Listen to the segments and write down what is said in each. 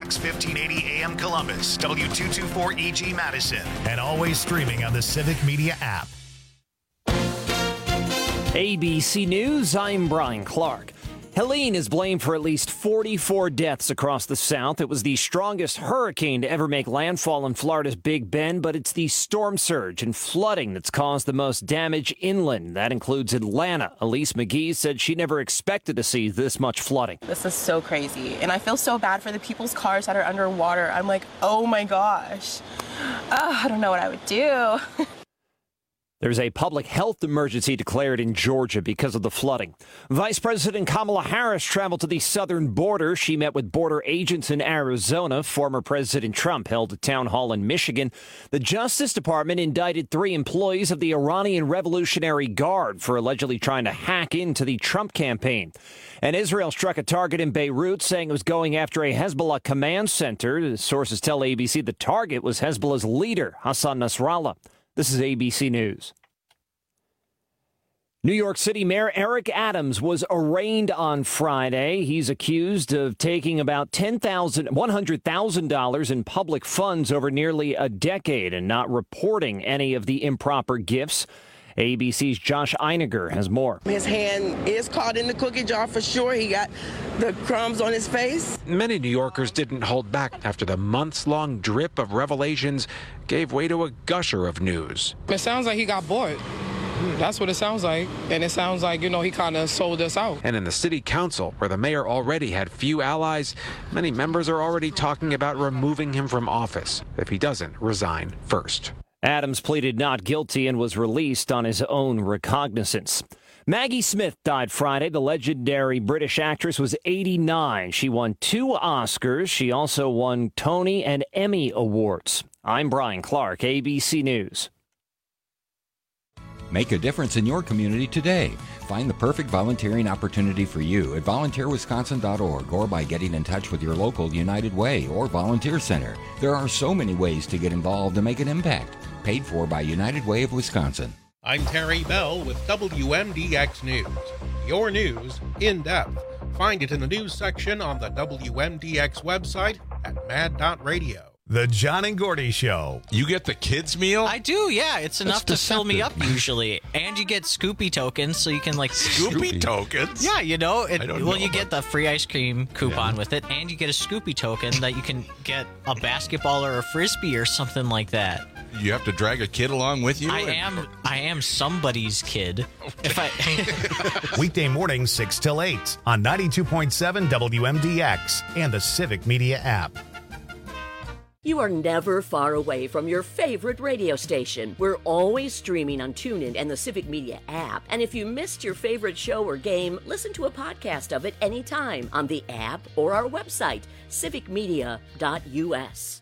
Fox 1580 AM Columbus, W224EG Madison, and always streaming on the Civic Media app. ABC News, I'm Brian Clark. Helene is blamed for at least 44 deaths across the South. It was the strongest hurricane to ever make landfall in Florida's Big Bend, but it's the storm surge and flooding that's caused the most damage inland. That includes Atlanta. Elise McGee said she never expected to see this much flooding. This is so crazy, and I feel so bad for the people's cars that are underwater. I'm like, oh my gosh. I don't know what I would do. There's a public health emergency declared in Georgia because of the flooding. Vice President Kamala Harris traveled to the southern border. She met with border agents in Arizona. Former President Trump held a town hall in Michigan. The Justice Department indicted 3 employees of the Iranian Revolutionary Guard for allegedly trying to hack into the Trump campaign. And Israel struck a target in Beirut, saying it was going after a Hezbollah command center. Sources tell ABC the target was Hezbollah's leader, Hassan Nasrallah. This is ABC News. New York City Mayor Eric Adams was arraigned on Friday. He's accused of taking about $100,000 in public funds over nearly a decade and not reporting any of the improper gifts. ABC's Josh Einiger has more. His hand is caught in the cookie jar for sure. He got the crumbs on his face. Many New Yorkers didn't hold back after the months-long drip of revelations gave way to a gusher of news. It sounds like he got bored. That's what it sounds like. And it sounds like, he kind of sold us out. And in the city council, where the mayor already had few allies, many members are already talking about removing him from office if he doesn't resign first. Adams pleaded not guilty and was released on his own recognizance. Maggie Smith died Friday. The legendary British actress was 89. She won 2 Oscars. She also won Tony and Emmy Awards. I'm Brian Clark, ABC News. Make a difference in your community today. Find the perfect volunteering opportunity for you at volunteerwisconsin.org or by getting in touch with your local United Way or Volunteer Center. There are so many ways to get involved and make an impact. Paid for by United Way of Wisconsin. I'm Terry Bell with WMDX News. Your news in depth. Find it in the news section on the WMDX website at mad.radio. The John and Gordy Show. You get the kids' meal? I do, yeah. It's enough to fill me up usually. And you get Scoopy tokens, so you can Scoopy tokens? Yeah, you get the free ice cream coupon with it, and you get a Scoopy token that you can get a basketball or a Frisbee or something like that. You have to drag a kid along with you? I am somebody's kid. Weekday mornings 6 till 8 on 92.7 WMDX and the Civic Media app. You are never far away from your favorite radio station. We're always streaming on TuneIn and the Civic Media app. And if you missed your favorite show or game, listen to a podcast of it anytime on the app or our website, civicmedia.us.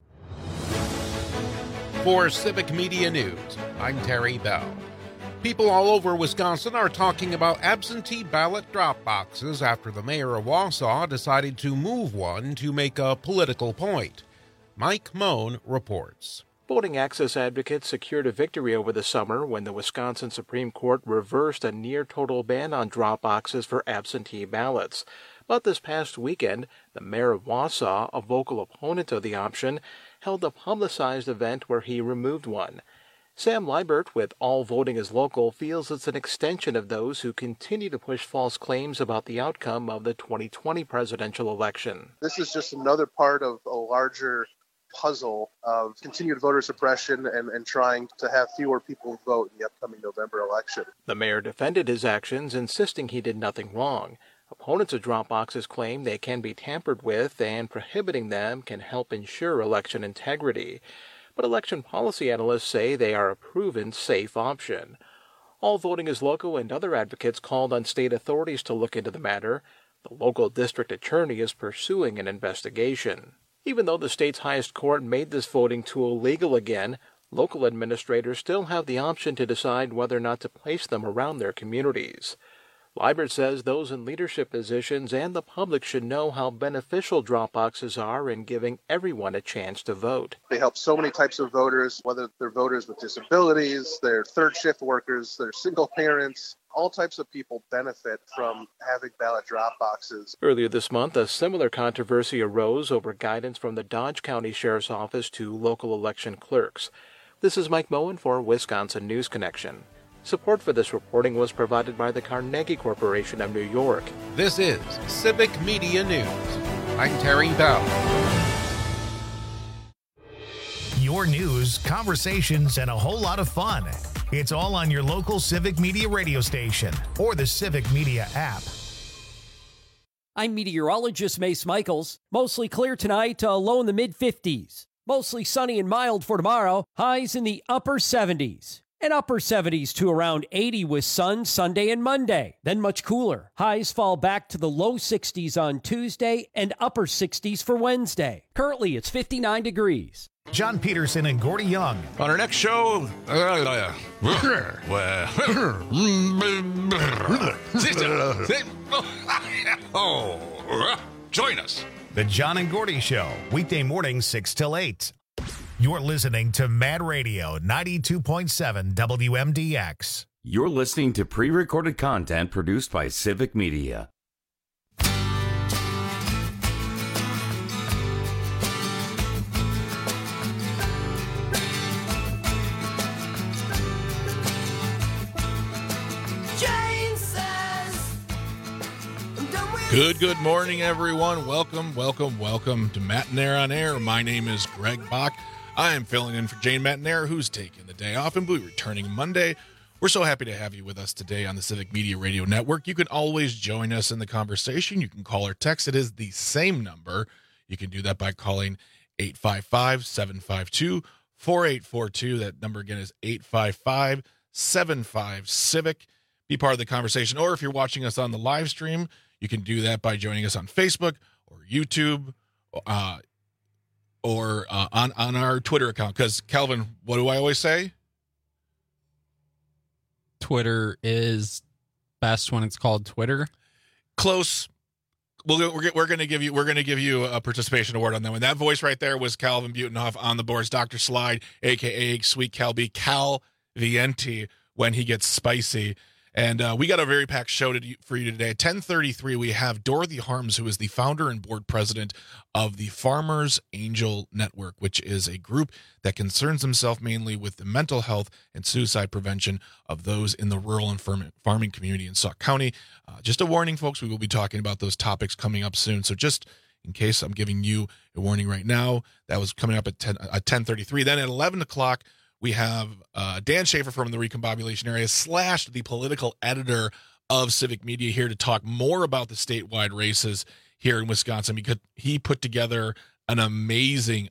For Civic Media News, I'm Terry Bell. People all over Wisconsin are talking about absentee ballot drop boxes after the mayor of Wausau decided to move one to make a political point. Mike Moan reports. Voting access advocates secured a victory over the summer when the Wisconsin Supreme Court reversed a near-total ban on drop boxes for absentee ballots. But this past weekend, the mayor of Wausau, a vocal opponent of the option, held a publicized event where he removed one. Sam Liebert with All Voting is Local feels it's an extension of those who continue to push false claims about the outcome of the 2020 presidential election. This is just another part of a larger puzzle of continued voter suppression and trying to have fewer people vote in the upcoming November election. The mayor defended his actions, insisting he did nothing wrong. Opponents of drop boxes claim they can be tampered with, and prohibiting them can help ensure election integrity. But election policy analysts say they are a proven safe option. All Voting is Local and other advocates called on state authorities to look into the matter. The local district attorney is pursuing an investigation. Even though the state's highest court made this voting tool legal again, local administrators still have the option to decide whether or not to place them around their communities. Liebert says those in leadership positions and the public should know how beneficial drop boxes are in giving everyone a chance to vote. They help so many types of voters, whether they're voters with disabilities, they're third shift workers, they're single parents. All types of people benefit from having ballot drop boxes. Earlier this month, a similar controversy arose over guidance from the Dodge County Sheriff's Office to local election clerks. This is Mike Moen for Wisconsin News Connection. Support for this reporting was provided by the Carnegie Corporation of New York. This is Civic Media News. I'm Terry Bell. Your news, conversations, and a whole lot of fun. It's all on your local Civic Media radio station or the Civic Media app. I'm meteorologist Mace Michaels. Mostly clear tonight, low in the mid-50s. Mostly sunny and mild for tomorrow, highs in the upper 70s. And upper 70s to around 80 with sun Sunday and Monday. Then much cooler. Highs fall back to the low 60s on Tuesday and upper 60s for Wednesday. Currently, it's 59 degrees. John Peterson and Gordy Young. On our next show, join us. The John and Gordy Show, weekday mornings 6 till 8. You're listening to Mad Radio 92.7 WMDX. You're listening to pre-recorded content produced by Civic Media. Good morning, everyone. Welcome to Matinaire on Air. My name is Greg Bach. I am filling in for Jane Matinaire, who's taking the day off and will be returning Monday. We're so happy to have you with us today on the Civic Media Radio Network. You can always join us in the conversation. You can call or text. It is the same number. You can do that by calling 855-752-4842. That number again is 855-75-CIVIC. Be part of the conversation. Or if you're watching us on the live stream, you can do that by joining us on Facebook or YouTube or on our Twitter account. Because, Calvin, what do I always say? Twitter is best when it's called Twitter. Close. We're going to give you a participation award on that one. That voice right there was Calvin Butenhoff on the boards. Dr. Slide, a.k.a. Sweet Calby, Cal Vienti, when he gets spicy. And we got a very packed show for you today. At 10:33, we have Dorothy Harms, who is the founder and board president of the Farmers Angel Network, which is a group that concerns himself mainly with the mental health and suicide prevention of those in the rural and farming community in Sauk County. Just a warning, folks, we will be talking about those topics coming up soon. So just in case, I'm giving you a warning right now. That was coming up at 10:33. Then at 11 o'clock, we have Dan Schaefer from the Recombobulation Area / the political editor of Civic Media here to talk more about the statewide races here in Wisconsin, because he put together an amazing,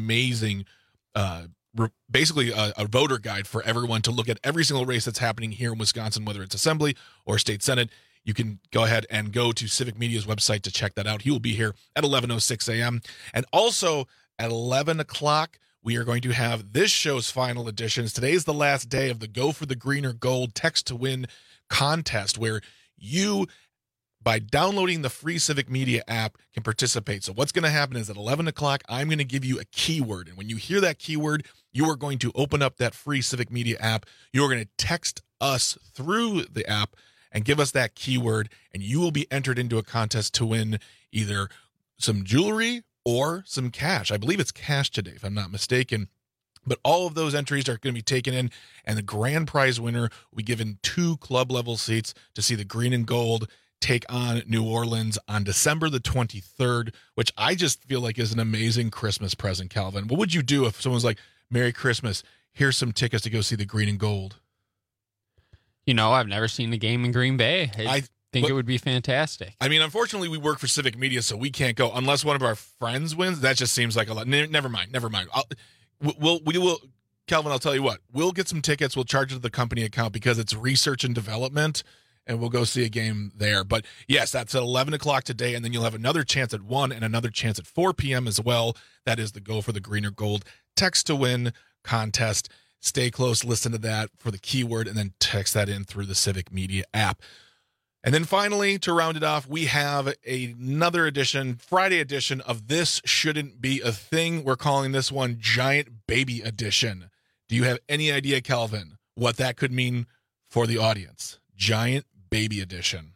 basically a voter guide for everyone to look at every single race that's happening here in Wisconsin, whether it's Assembly or State Senate. You can go ahead and go to Civic Media's website to check that out. He will be here at 11:06 a.m. And also at 11 o'clock, we are going to have this show's final editions. Today's the last day of the Go for the Green or Gold Text to Win contest, where you, by downloading the free Civic Media app, can participate. So what's going to happen is at 11 o'clock, I'm going to give you a keyword. And when you hear that keyword, you are going to open up that free Civic Media app. You are going to text us through the app and give us that keyword, and you will be entered into a contest to win either some jewelry or some cash. I believe it's cash today, if I'm not mistaken. But all of those entries are going to be taken in, and the grand prize winner will be given 2 club-level seats to see the Green and Gold take on New Orleans on December the 23rd, which I just feel like is an amazing Christmas present, Calvin. What would you do if someone's like, Merry Christmas, here's some tickets to go see the Green and Gold? You know, I've never seen the game in Green Bay. I think it would be fantastic. I mean, unfortunately, we work for Civic Media, so we can't go unless one of our friends wins. That just seems like a lot. Never mind. We will, Calvin, I'll tell you what. We'll get some tickets. We'll charge it to the company account because it's research and development, and we'll go see a game there. But, yes, that's at 11 o'clock today, and then you'll have another chance at 1 and another chance at 4 p.m. as well. That is the Go for the Green or Gold Text to Win contest. Stay close, listen to that for the keyword, and then text that in through the Civic Media app. And then finally, to round it off, we have another edition, Friday edition of This Shouldn't Be a Thing. We're calling this one Giant Baby Edition. Do you have any idea, Calvin, what that could mean for the audience? Giant Baby Edition.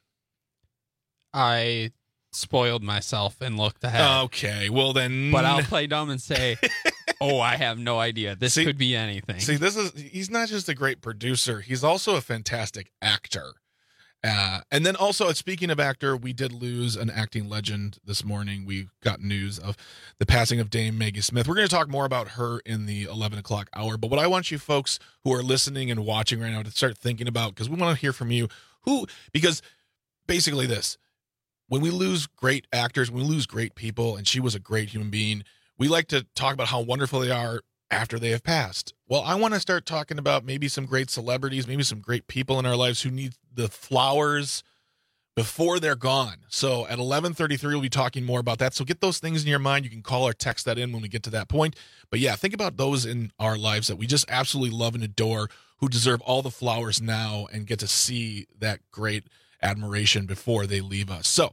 I spoiled myself and looked ahead. Okay, well then. But I'll play dumb and say, oh, I have no idea. This could be anything. See, he's not just a great producer, he's also a fantastic actor. And then also, speaking of actor, we did lose an acting legend this morning. We got news of the passing of Dame Maggie Smith. We're going to talk more about her in the 11 o'clock hour. But what I want you folks who are listening and watching right now to start thinking about, because we want to hear from you, because basically this, when we lose great actors, when we lose great people, and she was a great human being, we like to talk about how wonderful they are after they have passed. Well, I want to start talking about maybe some great celebrities, maybe some great people in our lives who need the flowers before they're gone. So at 11:33, we'll be talking more about that. So get those things in your mind. You can call or text that in when we get to that point. But yeah, think about those in our lives that we just absolutely love and adore, who deserve all the flowers now and get to see that great admiration before they leave us. So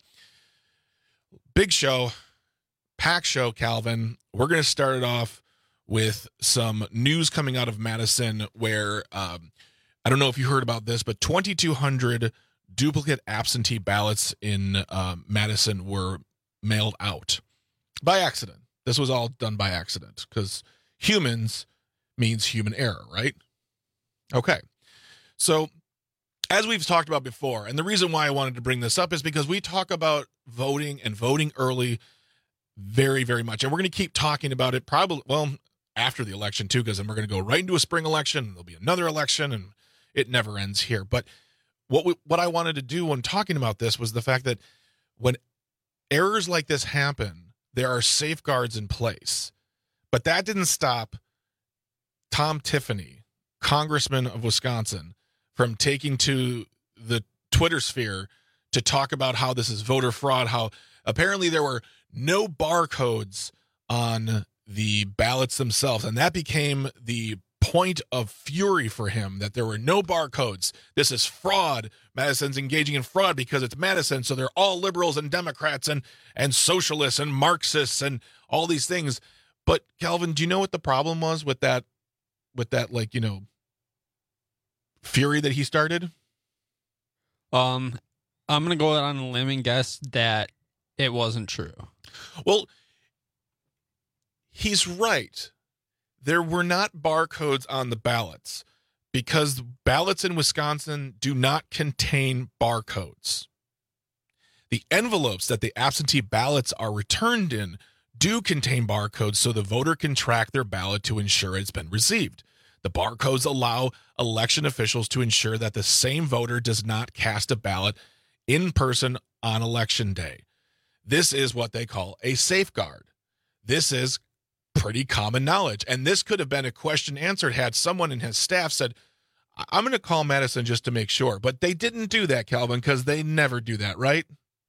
big show, packed show, Calvin. We're going to start it off with some news coming out of Madison where, I don't know if you heard about this, but 2,200 duplicate absentee ballots in Madison were mailed out by accident. This was all done by accident because humans means human error, right? Okay. So as we've talked about before, and the reason why I wanted to bring this up is because we talk about voting and voting early very, very much. And we're going to keep talking about it probably, well, after the election too, because then we're going to go right into a spring election. There'll be another election and it never ends here. But what I wanted to do when talking about this was the fact that when errors like this happen, there are safeguards in place. But that didn't stop Tom Tiffany, Congressman of Wisconsin, from taking to the Twitter sphere to talk about how this is voter fraud, how apparently there were no barcodes on the ballots themselves. And that became the point of fury for him, that there were no barcodes. This is fraud. Madison's engaging in fraud because it's Madison. So they're all liberals and Democrats and socialists and Marxists and all these things. But Calvin, do you know what the problem was with that, like, fury that he started? I'm going to go out on a limb and guess that it wasn't true. Well, he's right. There were not barcodes on the ballots because ballots in Wisconsin do not contain barcodes. The envelopes that the absentee ballots are returned in do contain barcodes so the voter can track their ballot to ensure it's been received. The barcodes allow election officials to ensure that the same voter does not cast a ballot in person on election day. This is what they call a safeguard. This is pretty common knowledge. And this could have been a question answered had someone in his staff said, I'm going to call Madison just to make sure. But they didn't do that, Calvin, because they never do that, right?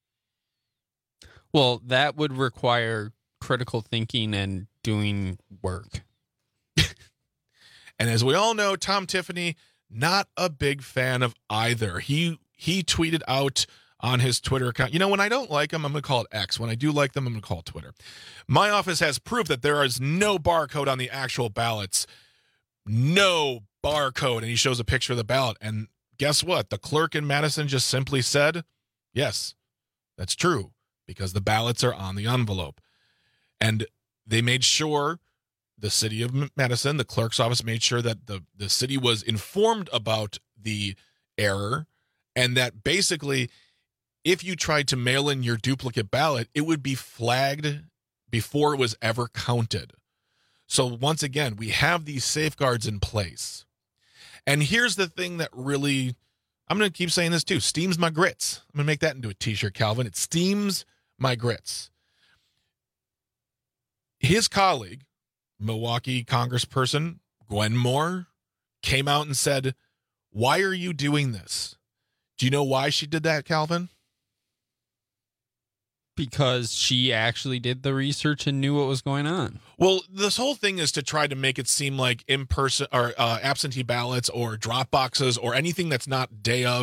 Well, that would require critical thinking and doing work. And as we all know, Tom Tiffany, not a big fan of either. He tweeted out on his Twitter account, when I don't like them, I'm going to call it X. When I do like them, I'm going to call it Twitter. My office has proof that there is no barcode on the actual ballots. No barcode. And he shows a picture of the ballot. And guess what? The clerk in Madison just simply said, yes, that's true, because the ballots are on the envelope. And they made sure, the city of Madison, the clerk's office made sure that the city was informed about the error, and that basically if you tried to mail in your duplicate ballot, it would be flagged before it was ever counted. So once again, we have these safeguards in place. And here's the thing that really, I'm going to keep saying this too, steams my grits. I'm going to make that into a t-shirt, Calvin. It steams my grits. His colleague, Milwaukee Congressperson Gwen Moore, came out and said, why are you doing this? Do you know why she did that, Calvin? Because she actually did the research and knew what was going on. Well, this whole thing is to try to make it seem like in-person or absentee ballots or drop boxes or anything that's not day of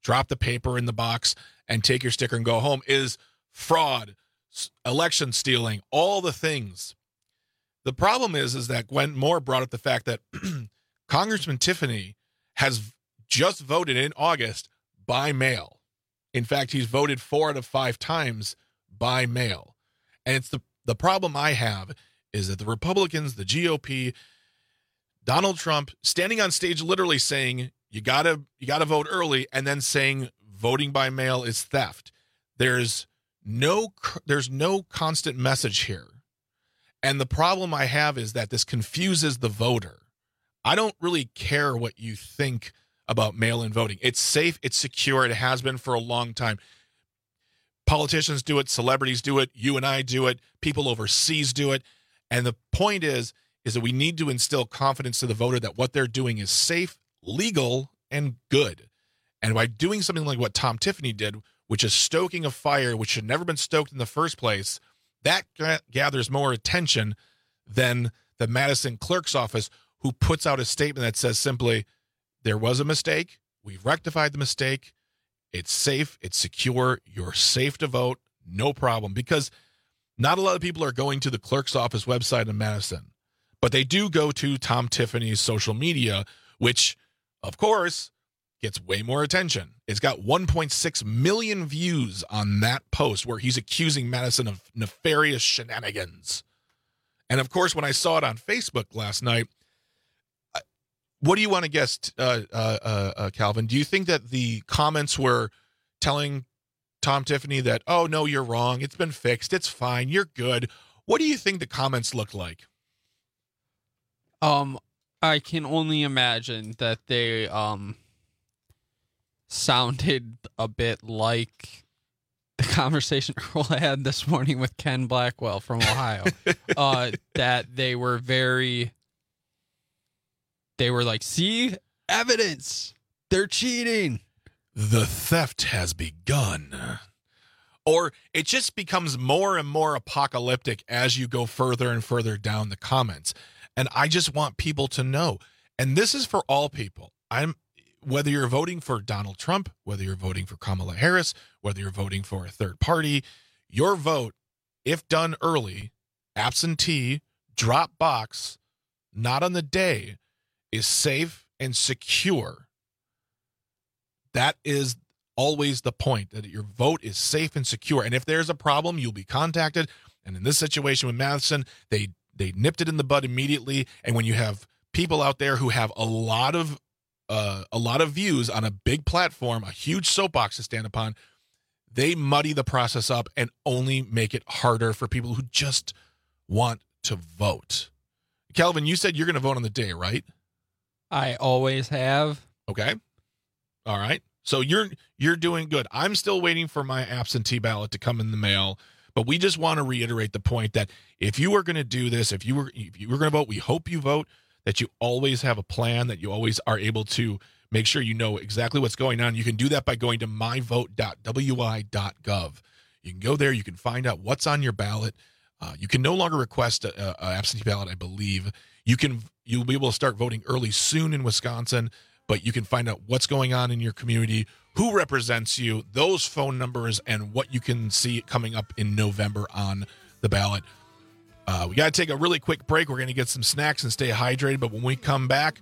drop the paper in the box and take your sticker and go home is fraud, election stealing, all the things. The problem is that Gwen Moore brought up the fact that Congressman Tiffany has just voted in August by mail. In fact, he's voted 4 out of 5 times by mail. And it's the problem I have is that the Republicans, the GOP, Donald Trump standing on stage literally saying you gotta vote early, and then saying voting by mail is theft. There's no constant message here. And the problem I have is that this confuses the voter. I don't really care what you think about mail-in voting. It's safe, it's secure, it has been for a long time. Politicians do it, celebrities do it, you and I do it, people overseas do it. And the point is that we need to instill confidence to the voter that what they're doing is safe, legal, and good. And by doing something like what Tom Tiffany did, which is stoking a fire which should never have been stoked in the first place, that gathers more attention than the Madison clerk's office, who puts out a statement that says simply, there was a mistake, we've rectified the mistake, it's safe, it's secure, you're safe to vote, no problem. Because not a lot of people are going to the clerk's office website in Madison, but they do go to Tom Tiffany's social media, which, of course, gets way more attention. It's got 1.6 million views on that post where he's accusing Madison of nefarious shenanigans. And, of course, when I saw it on Facebook last night, what do you want to guess, Calvin? Do you think that the comments were telling Tom Tiffany that, oh, no, you're wrong, it's been fixed, it's fine, you're good? What do you think the comments looked like? I can only imagine that they sounded a bit like the conversation Earl had this morning with Ken Blackwell from Ohio. That they were like, see, evidence, they're cheating. The theft has begun. Or it just becomes more and more apocalyptic as you go further and further down the comments. And I just want people to know, and this is for all people. Whether you're voting for Donald Trump, whether you're voting for Kamala Harris, whether you're voting for a third party, your vote, if done early, absentee, drop box, not on the day, is safe and secure. That is always the point, that your vote is safe and secure. And if there's a problem, you'll be contacted. And in this situation with Madison, they nipped it in the bud immediately. And when you have people out there who have a lot of views on a big platform, a huge soapbox to stand upon, they muddy the process up and only make it harder for people who just want to vote. Calvin, you said you're going to vote on the day, right? I always have. Okay. All right. So you're doing good. I'm still waiting for my absentee ballot to come in the mail, but we just want to reiterate the point that if you are going to do this, if you were going to vote, we hope you vote, that you always have a plan, that you always are able to make sure you know exactly what's going on. You can do that by going to myvote.wi.gov. You can go there. You can find out what's on your ballot. You can no longer request an absentee ballot, I believe. You'll be able to start voting early soon in Wisconsin, but you can find out what's going on in your community, who represents you, those phone numbers, and what you can see coming up in November on the ballot. We got to take a really quick break. We're going to get some snacks and stay hydrated, but when we come back,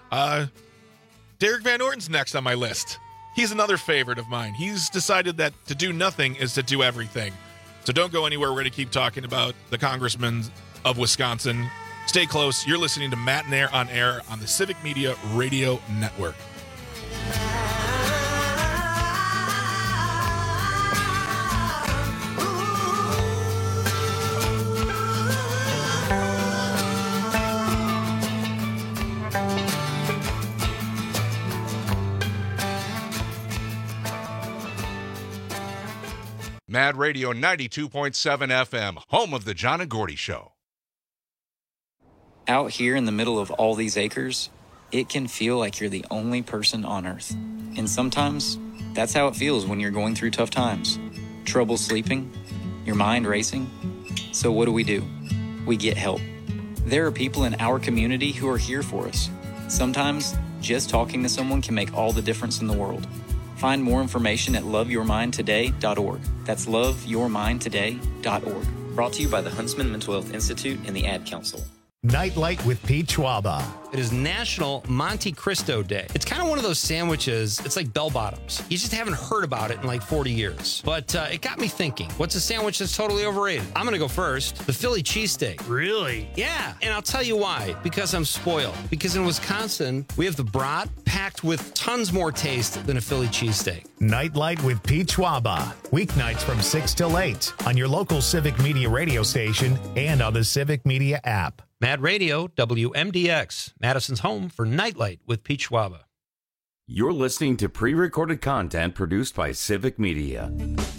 Derek Van Orton's next on my list. He's another favorite of mine. He's decided that to do nothing is to do everything. So don't go anywhere. We're going to keep talking about the congressman of Wisconsin. Stay close. You're listening to Matt and Air on Air on the Civic Media Radio Network. Mad Radio 92.7 FM, home of the John and Gordy Show. Out here in the middle of all these acres, it can feel like you're the only person on Earth. And sometimes, that's how it feels when you're going through tough times. Trouble sleeping, your mind racing. So what do? We get help. There are people in our community who are here for us. Sometimes, just talking to someone can make all the difference in the world. Find more information at loveyourmindtoday.org. That's loveyourmindtoday.org. Brought to you by the Huntsman Mental Health Institute and the Ad Council. Nightlight with Pete Schwaba. It is National Monte Cristo Day. It's kind of one of those sandwiches, it's like bell bottoms. You just haven't heard about it in like 40 years. But it got me thinking, what's a sandwich that's totally overrated? I'm going to go first. The Philly cheesesteak. Really? Yeah, and I'll tell you why. Because I'm spoiled. Because in Wisconsin, we have the brat packed with tons more taste than a Philly cheesesteak. Nightlight with Pete Schwaba. Weeknights from 6 till 8 on your local Civic Media radio station and on the Civic Media app. Mad Radio, WMDX, Madison's home for Nightlight with Pete Schwaba. You're listening to pre-recorded content produced by Civic Media.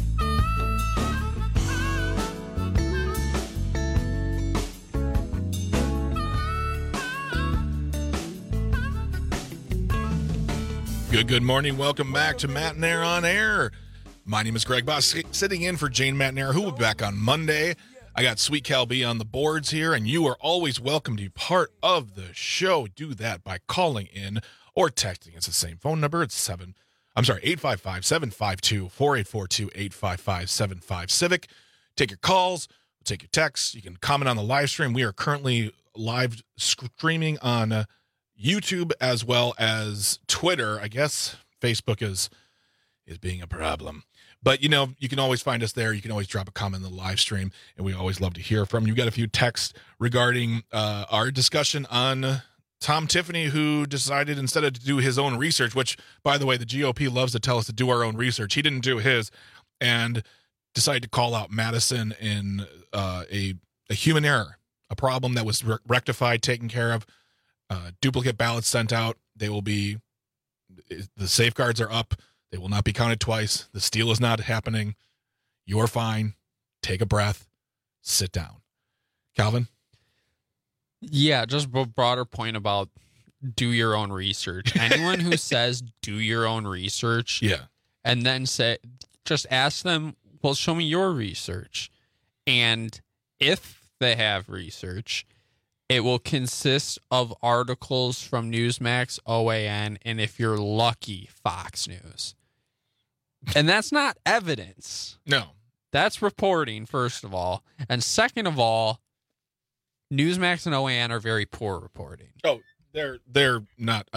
Good morning. Welcome back to Matt and Air on Air. My name is Greg Boss, sitting in for Jane Matt and Air, who will be back on Monday. I got Sweet Cal B on the boards here, and you are always welcome to be part of the show. Do that by calling in or texting. It's the same phone number. It's 855-752-4842, 855-755-CIVIC. Take your calls, take your texts. You can comment on the live stream. We are currently live streaming on YouTube as well as Twitter. I guess Facebook is being a problem. But, you know, you can always find us there. You can always drop a comment in the live stream, and we always love to hear from you. Got a few texts regarding our discussion on Tom Tiffany, who decided instead of to do his own research, which, by the way, the GOP loves to tell us to do our own research. He didn't do his and decided to call out Madison in a human error, a problem that was rectified, taken care of, duplicate ballots sent out. They will be – the safeguards are up. They will not be counted twice. The steal is not happening. You're fine. Take a breath. Sit down. Calvin? Yeah, just a broader point about do your own research. Anyone who says do your own research, and then just ask them, well, show me your research. And if they have research, it will consist of articles from Newsmax, OAN, and if you're lucky, Fox News. And that's not evidence. No. That's reporting, first of all. And second of all, Newsmax and OAN are very poor reporting. Oh, they're not.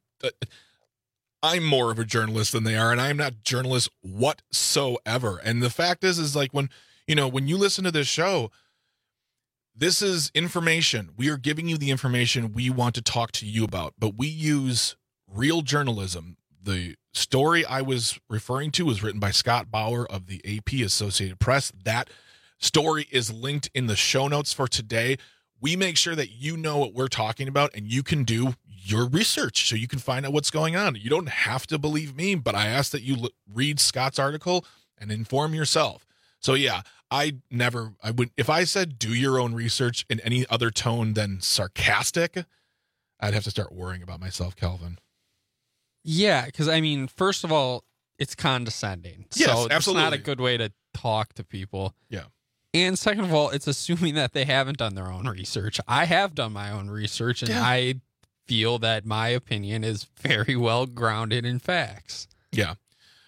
I'm more of a journalist than they are, and I'm not journalist whatsoever. And the fact is like when you listen to this show, this is information. We are giving you the information we want to talk to you about, but we use real journalism. The story I was referring to was written by Scott Bauer of the AP Associated Press. That story is linked in the show notes for today. We make sure that you know what we're talking about and you can do your research so you can find out what's going on. You don't have to believe me, but I ask that you read Scott's article and inform yourself. So yeah, I would, if I said do your own research in any other tone than sarcastic, I'd have to start worrying about myself, Calvin. Yeah, because, I mean, first of all, it's condescending. Yes, so absolutely. It's not a good way to talk to people. Yeah. And second of all, it's assuming that they haven't done their own research. I have done my own research, and I feel that my opinion is very well grounded in facts. Yeah.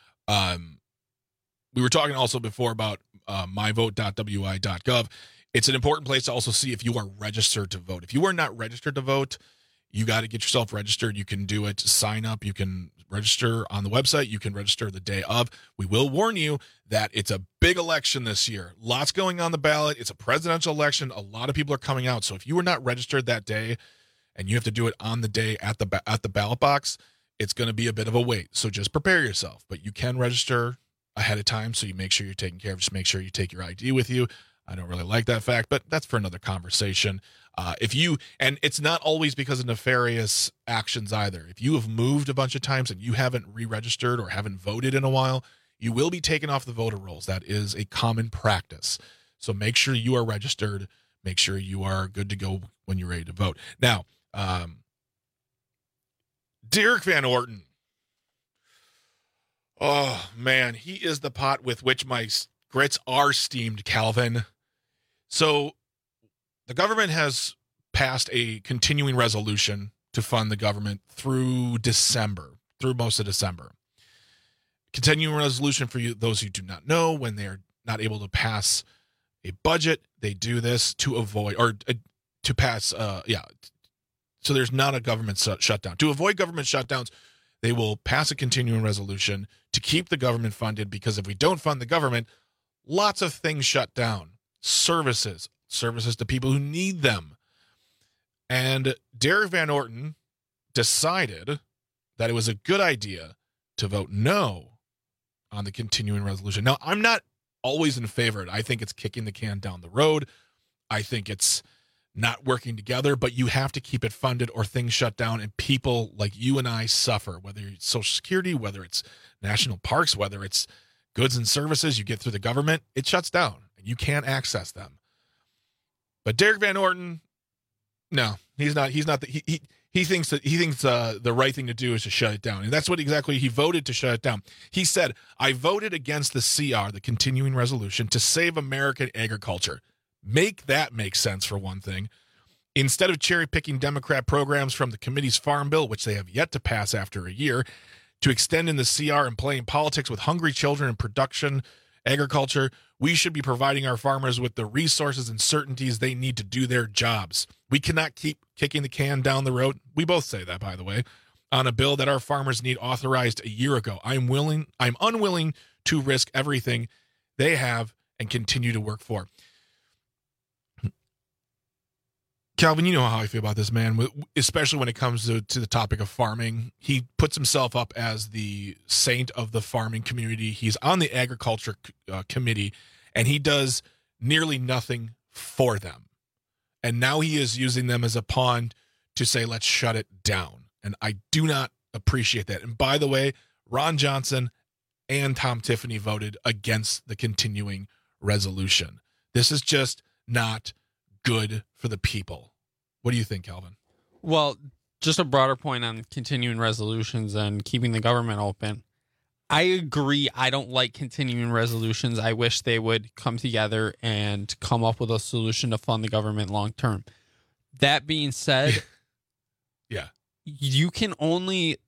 We were talking also before about myvote.wi.gov. It's an important place to also see if you are registered to vote. If you are not registered to vote, you got to get yourself registered. You can do it. Sign up. You can register on the website. You can register the day of. We will warn you that it's a big election this year. Lots going on the ballot. It's a presidential election. A lot of people are coming out. So if you were not registered that day and you have to do it on the day at the ballot box, it's going to be a bit of a wait. So just prepare yourself. But you can register ahead of time, so you make sure you're taken care of. Just make sure you take your ID with you. I don't really like that fact, but that's for another conversation. And it's not always because of nefarious actions either. If you have moved a bunch of times and you haven't re-registered or haven't voted in a while, you will be taken off the voter rolls. That is a common practice. So make sure you are registered. Make sure you are good to go when you're ready to vote. Now, Derek Van Orton. Oh, man, he is the pot with which my grits are steamed, Calvin. So the government has passed a continuing resolution to fund the government through most of December. continuing resolution, for those who do not know, when they are not able to pass a budget, they do this to avoid, or to pass, so there's not a government shutdown. To avoid government shutdowns, they will pass a continuing resolution to keep the government funded, because if we don't fund the government, lots of things shut down. Services to people who need them. And Derek Van Orton decided that it was a good idea to vote no on the continuing resolution. Now, I'm not always in favor of it. I think it's kicking the can down the road. I think it's not working together, but you have to keep it funded or things shut down and people like you and I suffer, whether it's Social Security, whether it's national parks, whether it's goods and services you get through the government, it shuts down and you can't access them. But Derek Van Orton, no, he's not. He thinks the right thing to do is to shut it down. And that's what exactly he voted to shut it down. He said, I voted against the CR, the continuing resolution, to save American agriculture. Make that make sense, for one thing. Instead of cherry-picking Democrat programs from the committee's farm bill, which they have yet to pass after a year, to extend in the CR and playing politics with hungry children in production agriculture, we should be providing our farmers with the resources and certainties they need to do their jobs. We cannot keep kicking the can down the road. We both say that, by the way, on a bill that our farmers need authorized a year ago. I'm unwilling to risk everything they have and continue to work for. Calvin, you know how I feel about this man, especially when it comes to the topic of farming. He puts himself up as the saint of the farming community. He's on the agriculture committee, and he does nearly nothing for them. And now he is using them as a pawn to say, let's shut it down. And I do not appreciate that. And by the way, Ron Johnson and Tom Tiffany voted against the continuing resolution. This is just not good for the people. What do you think, Calvin? Well, just a broader point on continuing resolutions and keeping the government open. I agree. I don't like continuing resolutions. I wish they would come together and come up with a solution to fund the government long term. That being said, yeah, you can only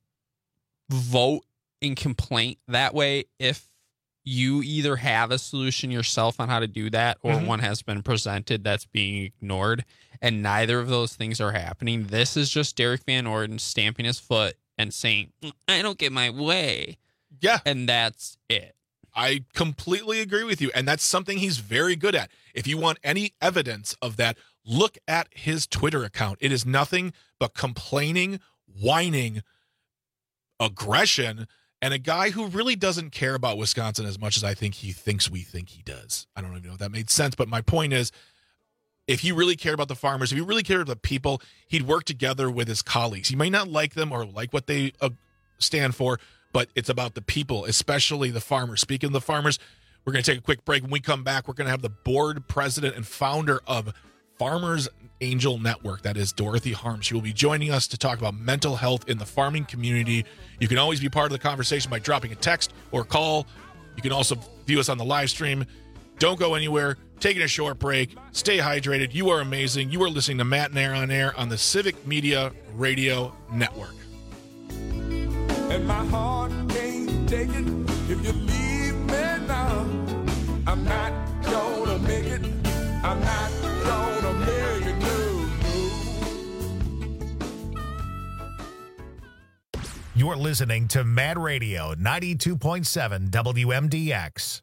vote in complaint that way if you either have a solution yourself on how to do that, or one has been presented that's being ignored, and neither of those things are happening. This is just Derek Van Orton stamping his foot and saying, I don't get my way. Yeah. And that's it. I completely agree with you, and that's something he's very good at. If you want any evidence of that, look at his Twitter account. It is nothing but complaining, whining, aggression, and a guy who really doesn't care about Wisconsin as much as I think he thinks we think he does. I don't even know if that made sense, but my point is, if he really cared about the farmers, if he really cared about the people, he'd work together with his colleagues. He may not like them or like what they stand for, but it's about the people, especially the farmers. Speaking of the farmers, we're going to take a quick break. When we come back, we're going to have the board president and founder of Farmers Angel Network. That is Dorothy Harms. She will be joining us to talk about mental health in the farming community. You can always be part of the conversation by dropping a text or call. You can also view us on the live stream. Don't go anywhere. Taking a short break. Stay hydrated. You are amazing. You are listening to Matt and Air on Air on the Civic Media Radio Network. And my heart can't take it if you leave me now. I'm not gonna make it. I'm not gonna make it, no. You're listening to Mad Radio 92.7 WMDX.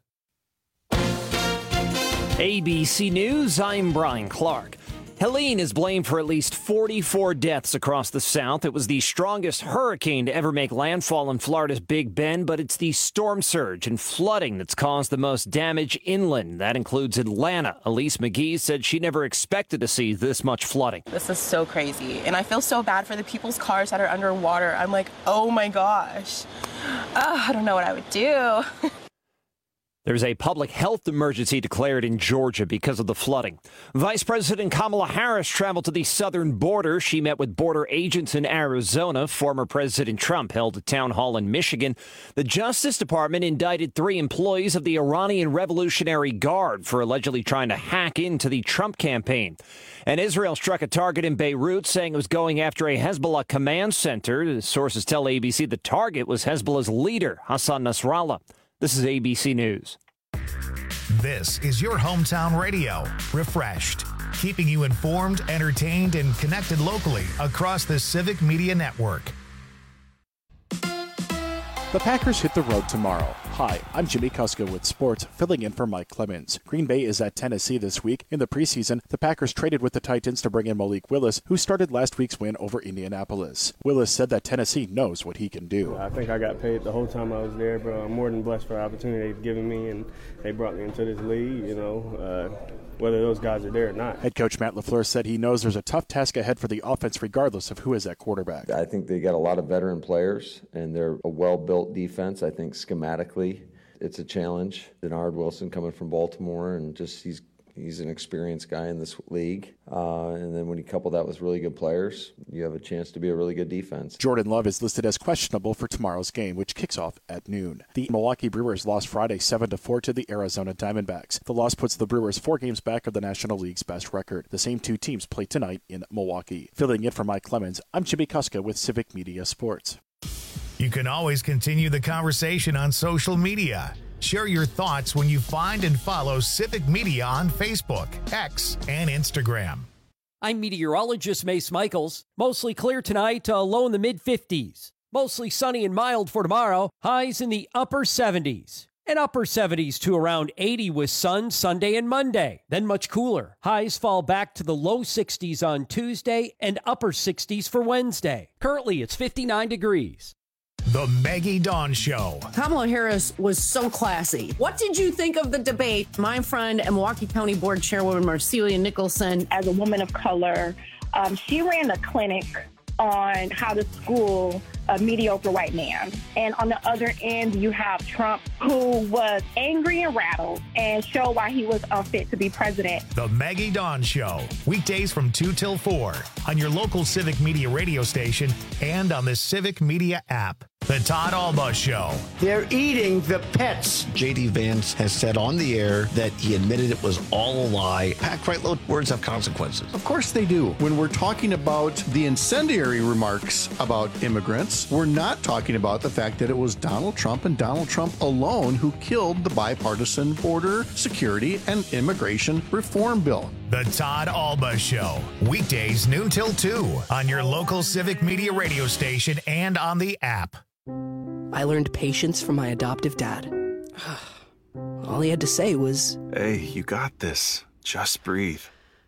ABC News, I'm Brian Clark. Helene is blamed for at least 44 deaths across the South. It was the strongest hurricane to ever make landfall in Florida's Big Bend, but it's the storm surge and flooding that's caused the most damage inland. That includes Atlanta. Elise McGee said she never expected to see this much flooding. This is so crazy, and I feel so bad for the people's cars that are underwater. I'm like, oh my gosh. I don't know what I would do. There's a public health emergency declared in Georgia because of the flooding. Vice President Kamala Harris traveled to the southern border. She met with border agents in Arizona. Former President Trump held a town hall in Michigan. The Justice Department indicted 3 employees of the Iranian Revolutionary Guard for allegedly trying to hack into the Trump campaign. And Israel struck a target in Beirut, saying it was going after a Hezbollah command center. Sources tell ABC the target was Hezbollah's leader, Hassan Nasrallah. This is ABC News. This is your hometown radio, refreshed, keeping you informed, entertained, and connected locally across the Civic Media Network. The Packers hit the road tomorrow. Hi, I'm Jimmy Kuska with sports, filling in for Mike Clemens. Green Bay is at Tennessee this week. In the preseason, the Packers traded with the Titans to bring in Malik Willis, who started last week's win over Indianapolis. Willis said that Tennessee knows what he can do. I think I got paid the whole time I was there, but I'm more than blessed for the opportunity they've given me, and they brought me into this league, whether those guys are there or not. Head coach Matt LaFleur said he knows there's a tough task ahead for the offense regardless of who is at quarterback. I think they got a lot of veteran players, and they're a well-built defense. I think schematically it's a challenge. Denard Wilson coming from Baltimore, and just he's an experienced guy in this league. And then when you couple that with really good players, you have a chance to be a really good defense. Jordan Love is listed as questionable for tomorrow's game, which kicks off at noon. The Milwaukee Brewers lost Friday 7-4 to the Arizona Diamondbacks. The loss puts the Brewers 4 games back of the National League's best record. The same 2 teams play tonight in Milwaukee. Filling in for Mike Clemens, I'm Jimmy Kuska with Civic Media Sports. You can always continue the conversation on social media. Share your thoughts when you find and follow Civic Media on Facebook, X, and Instagram. I'm meteorologist Mace Michaels. Mostly clear tonight, low in the mid-50s. Mostly sunny and mild for tomorrow, highs in the upper 70s. And upper 70s to around 80 with sun Sunday and Monday. Then much cooler. Highs fall back to the low 60s on Tuesday and upper 60s for Wednesday. Currently, it's 59 degrees. The Maggie Dawn Show. Kamala Harris was so classy. What did you think of the debate? My friend and Milwaukee County Board Chairwoman Marcelia Nicholson. As a woman of color, she ran a clinic on how to school a mediocre white man. And on the other end, you have Trump, who was angry and rattled and showed why he was unfit to be president. The Maggie Dawn Show, weekdays from 2 till 4 on your local Civic Media radio station and on the Civic Media app. The Todd Alba Show. They're eating the pets. J.D. Vance has said on the air that he admitted it was all a lie. Packed right low, words have consequences. Of course they do. When we're talking about the incendiary remarks about immigrants, we're not talking about the fact that it was Donald Trump and Donald Trump alone who killed the bipartisan border security and immigration reform bill. The Todd Alba Show, weekdays noon till 2 on your local Civic Media radio station and on the app. I learned patience from my adoptive dad. All he had to say was, "Hey, you got this. Just breathe."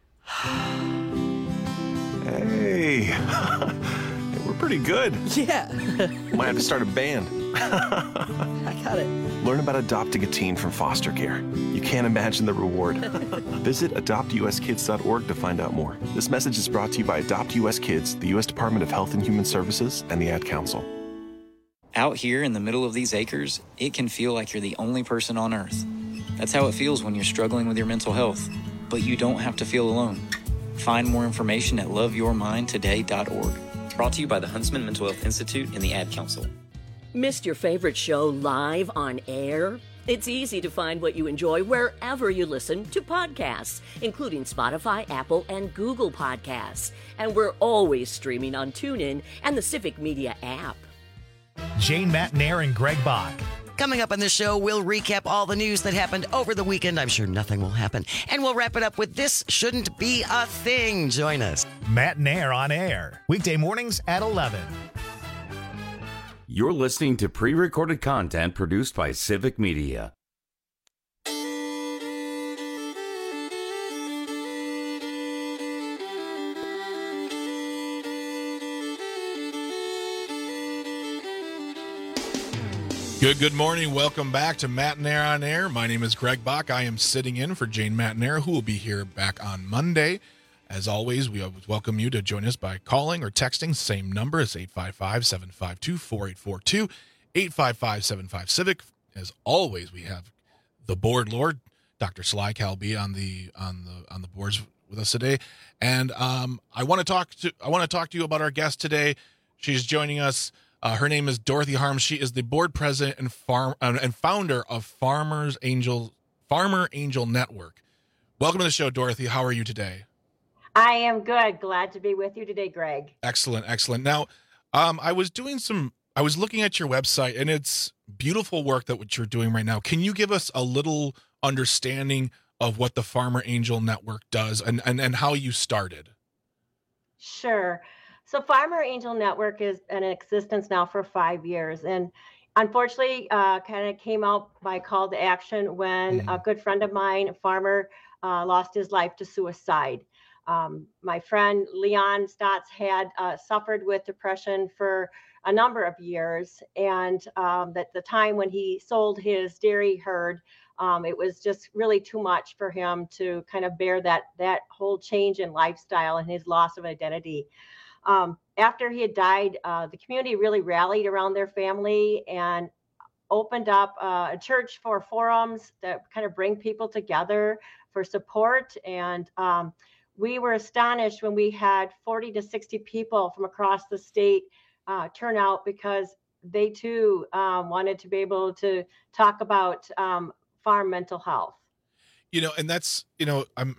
Hey, we're pretty good. Yeah. Might have to start a band. I got it. Learn about adopting a teen from foster care. You can't imagine the reward. Visit adoptuskids.org to find out more. This message is brought to you by Adopt US Kids, the U.S. Department of Health and Human Services, and the Ad Council. Out here in the middle of these acres, it can feel like you're the only person on Earth. That's how it feels when you're struggling with your mental health. But you don't have to feel alone. Find more information at loveyourmindtoday.org. Brought to you by the Huntsman Mental Health Institute and the Ad Council. Missed your favorite show live on air? It's easy to find what you enjoy wherever you listen to podcasts, including Spotify, Apple, and Google Podcasts. And we're always streaming on TuneIn and the Civic Media app. Jane Matnair and Greg Bach. Coming up on this show, we'll recap all the news that happened over the weekend. I'm sure nothing will happen. And we'll wrap it up with This Shouldn't Be a Thing. Join us. Matnair on air, weekday mornings at 11. You're listening to pre-recorded content produced by Civic Media. Good morning. Welcome back to Matnair on Air. My name is Greg Bach. I am sitting in for Jane Matnair, who will be here back on Monday. As always, we welcome you to join us by calling or texting. Same number is 855-752-4842, 855-75-CIVIC. As always, we have the board lord, Dr. Sly Calby, on the boards with us today. And I want to talk to you about our guest today. She's joining us. Her name is Dorothy Harms. She is the board president and founder of Farmer Angel Network. Welcome to the show, Dorothy. How are you today? I am good. Glad to be with you today, Greg. Excellent. Now, I was looking at your website, and it's beautiful work that what you're doing right now. Can you give us a little understanding of what the Farmer Angel Network does and how you started? Sure. So Farmer Angel Network is in existence now for 5 years. And unfortunately, kind of came out by call to action when a good friend of mine, a farmer, lost his life to suicide. My friend Leon Stotts had suffered with depression for a number of years. And at the time when he sold his dairy herd, it was just really too much for him to kind of bear that whole change in lifestyle and his loss of identity. After he had died, the community really rallied around their family and opened up a church for forums that kind of bring people together for support. And we were astonished when we had 40 to 60 people from across the state turn out, because they too wanted to be able to talk about farm mental health. And that's, of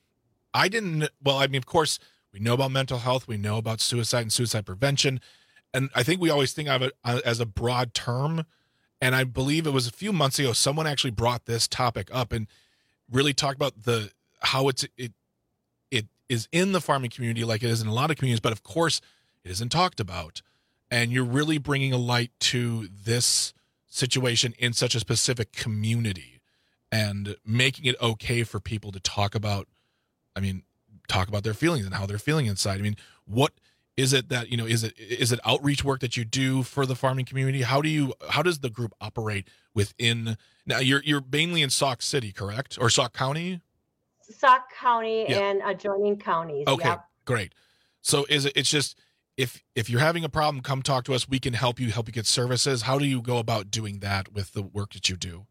course, we know about mental health. We know about suicide and suicide prevention. And I think we always think of it as a broad term. And I believe it was a few months ago, someone actually brought this topic up and really talked about how it is in the farming community, like it is in a lot of communities, but of course it isn't talked about. And you're really bringing a light to this situation in such a specific community and making it okay for people to talk about their feelings and how they're feeling inside. What is it that, is it outreach work that you do for the farming community? How does the group operate within? Now you're mainly in Sauk City, correct? Or Sauk County? Sauk County and adjoining counties. Okay, yep. Great. So it's just, if you're having a problem, come talk to us. We can help you get services. How do you go about doing that with the work that you do?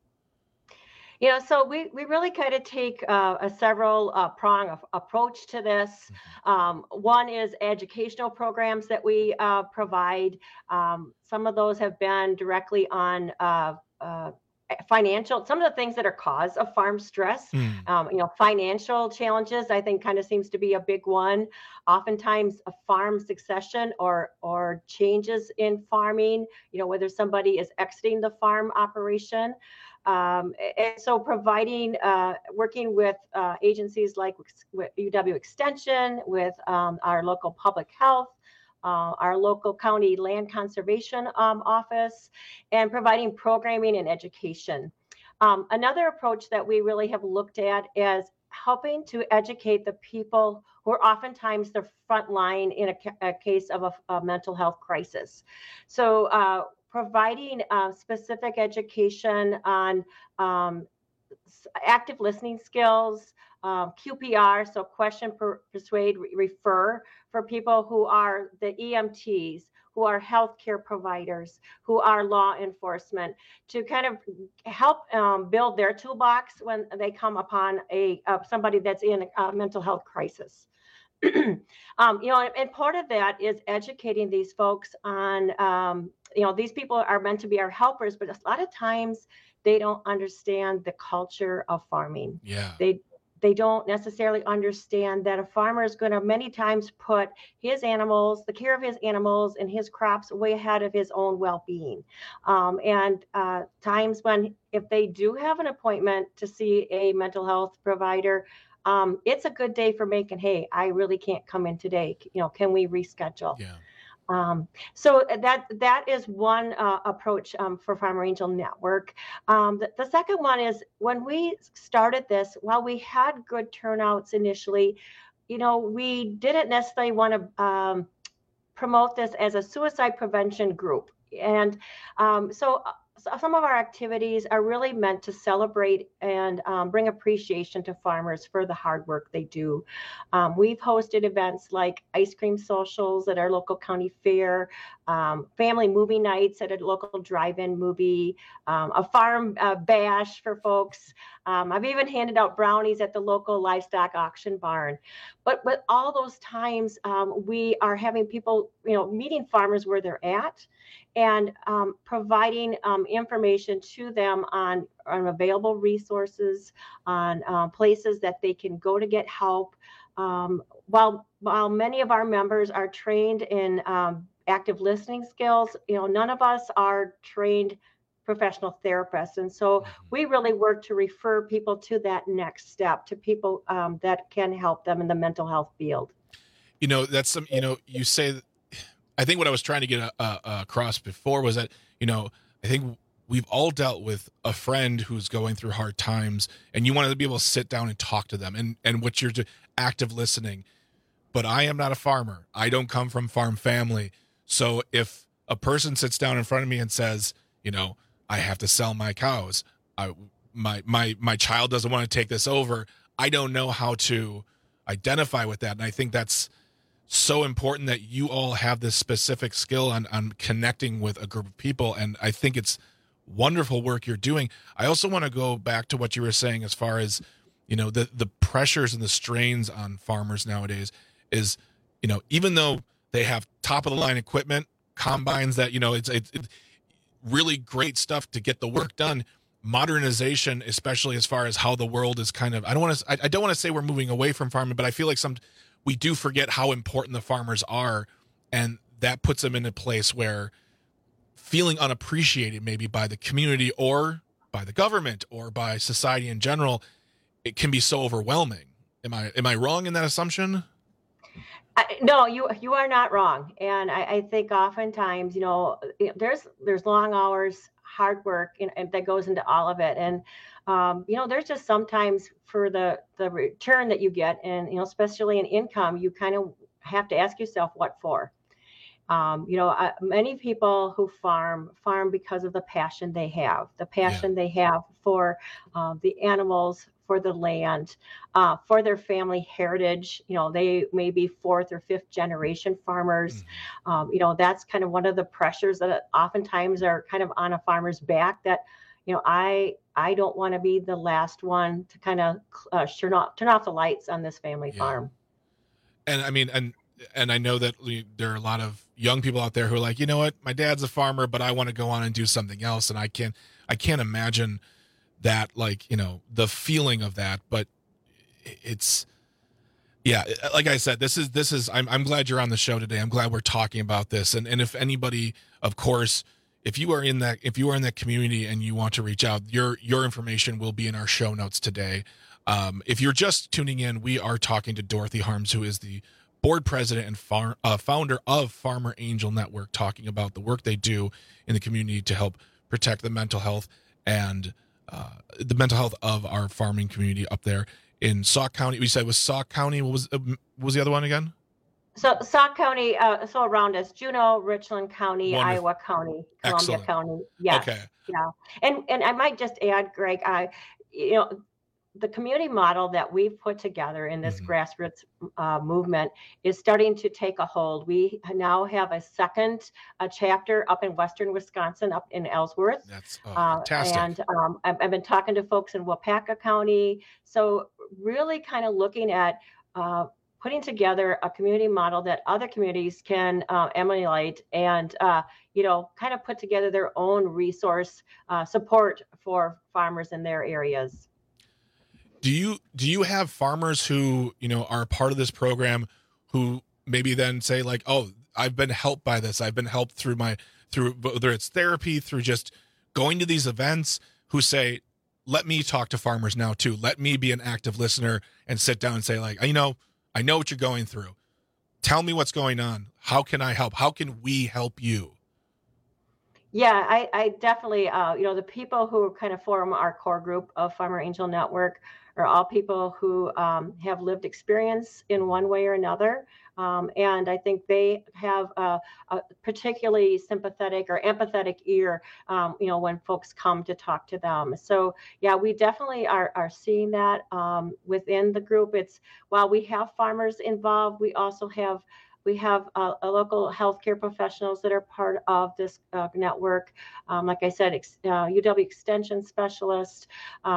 So we really kind of take a several prong approach to this. One is educational programs that we provide. Some of those have been directly on financial, some of the things that are cause of farm stress. Financial challenges, I think, kind of seems to be a big one. Oftentimes a farm succession or changes in farming, whether somebody is exiting the farm operation. And so providing, working with agencies like UW Extension, with our local public health, our local county land conservation office, and providing programming and education. Another approach that we really have looked at is helping to educate the people who are oftentimes the front line in a case of a mental health crisis. So providing specific education on active listening skills, QPR, so question, persuade, refer, for people who are the EMTs, who are healthcare providers, who are law enforcement, to kind of help build their toolbox when they come upon somebody that's in a mental health crisis. And part of that is educating these folks on, these people are meant to be our helpers, but a lot of times they don't understand the culture of farming. Yeah. They don't necessarily understand that a farmer is going to many times put his animals, the care of his animals and his crops way ahead of his own well-being. And times when, if they do have an appointment to see a mental health provider, it's a good day for making, hey, I really can't come in today. Can we reschedule? Yeah. So that is one approach for Farmer Angel Network. The second one is, when we started this, while we had good turnouts initially, we didn't necessarily want to promote this as a suicide prevention group. And so some of our activities are really meant to celebrate and bring appreciation to farmers for the hard work they do. We've hosted events like ice cream socials at our local county fair, family movie nights at a local drive-in movie, a farm bash for folks. I've even handed out brownies at the local livestock auction barn. But all those times, we are having people, meeting farmers where they're at, and providing information to them on available resources, on places that they can go to get help. While many of our members are trained in active listening skills, none of us are trained professional therapists. And so we really work to refer people to that next step, to people that can help them in the mental health field. That's some, you say that, I think what I was trying to get across before was that, I think we've all dealt with a friend who's going through hard times, and you want to be able to sit down and talk to them, and what you're active listening. But I am not a farmer. I don't come from farm family. So if a person sits down in front of me and says, I have to sell my cows, my child doesn't want to take this over, I don't know how to identify with that. And I think that's so important that you all have this specific skill on connecting with a group of people. And I think it's wonderful work you're doing. I also want to go back to what you were saying as far as, the pressures and the strains on farmers nowadays is, even though they have top of the line equipment, combines that, it's really great stuff to get the work done. Modernization, especially as far as how the world is kind of, I don't want to say we're moving away from farming, but I feel like we do forget how important the farmers are, and that puts them in a place where feeling unappreciated maybe by the community or by the government or by society in general, it can be so overwhelming. Am I wrong in that assumption? No, you are not wrong. And I think oftentimes, there's long hours, hard work, and that goes into all of it. And, there's just sometimes for the return that you get, and, especially in income, you kind of have to ask yourself, what for? Many people who farm because of the passion they have, they have for the animals, for the land, for their family heritage. They may be 4th or 5th generation farmers. That's kind of one of the pressures that oftentimes are kind of on a farmer's back, that, I don't want to be the last one to kind of turn off the lights on this family farm. And I mean, and I know that there are a lot of young people out there who are like, what, my dad's a farmer, but I want to go on and do something else. And I can't imagine that, the feeling of that, but it's, like I said, this is, I'm glad you're on the show today. I'm glad we're talking about this. And if anybody, of course, if you are in that community and you want to reach out, your information will be in our show notes today. If you're just tuning in, we are talking to Dorothy Harms, who is the board president and founder of Farmer Angel Network, talking about the work they do in the community to help protect the mental health and the mental health of our farming community up there in Sauk County. We said it was Sauk County. What was the other one again? So Sauk County, so around us, Juneau, Richland County, Wonderful. Iowa County, Columbia Excellent. County. Yes. Okay. Yeah. And I might just add, Greg, the community model that we've put together in this grassroots movement is starting to take a hold. We now have a second chapter up in Western Wisconsin, up in Ellsworth. That's fantastic. And I've been talking to folks in Wapaka County. So really kind of looking at putting together a community model that other communities can emulate and, kind of put together their own resource support for farmers in their areas. Do you have farmers who, are a part of this program who maybe then say like, oh, I've been helped by this. I've been helped through whether it's therapy, through just going to these events, who say, let me talk to farmers now too. Let me be an active listener and sit down and say like, I know what you're going through. Tell me what's going on. How can I help? How can we help you? Yeah, I definitely, the people who kind of form our core group of Farmer Angel Network are all people who have lived experience in one way or another. And I think they have a particularly sympathetic or empathetic ear, when folks come to talk to them. So, yeah, we definitely are seeing that within the group. While we have farmers involved, we have a local healthcare professionals that are part of this network. Like I said, UW Extension specialists.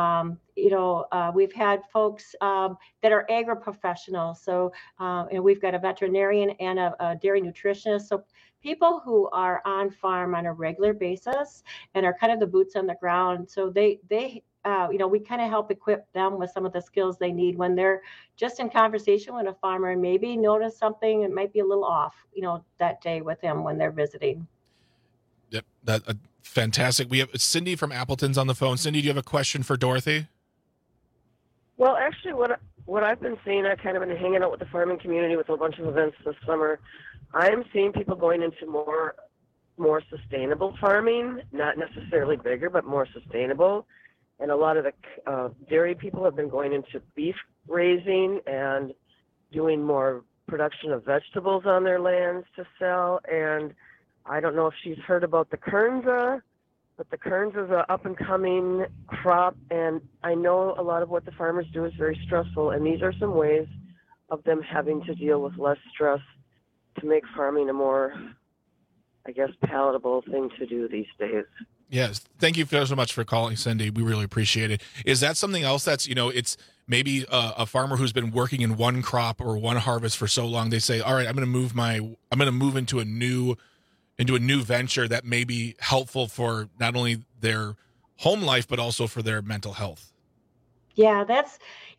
We've had folks that are agri-professionals. So, and we've got a veterinarian and a dairy nutritionist. So people who are on farm on a regular basis and are kind of the boots on the ground. So they we kind of help equip them with some of the skills they need when they're just in conversation with a farmer and maybe notice something that might be a little off, that day with them when they're visiting. Yep, that fantastic. We have Cindy from Appleton's on the phone. Cindy, do you have a question for Dorothy? Well, actually, what I've been seeing, I've kind of been hanging out with the farming community with a bunch of events this summer. I'm seeing people going into more sustainable farming, not necessarily bigger, but more sustainable. And a lot of the dairy people have been going into beef raising and doing more production of vegetables on their lands to sell. And I don't know if she's heard about the Kernza, but the Kernza is an up-and-coming crop. And I know a lot of what the farmers do is very stressful. And these are some ways of them having to deal with less stress to make farming a more, I guess, palatable thing to do these days. Yes. Thank you so much for calling, Cindy. We really appreciate it. Is that something else that's, it's maybe a farmer who's been working in one crop or one harvest for so long, they say, all right, I'm going to move into a new venture that may be helpful for not only their home life, but also for their mental health. Yeah, that's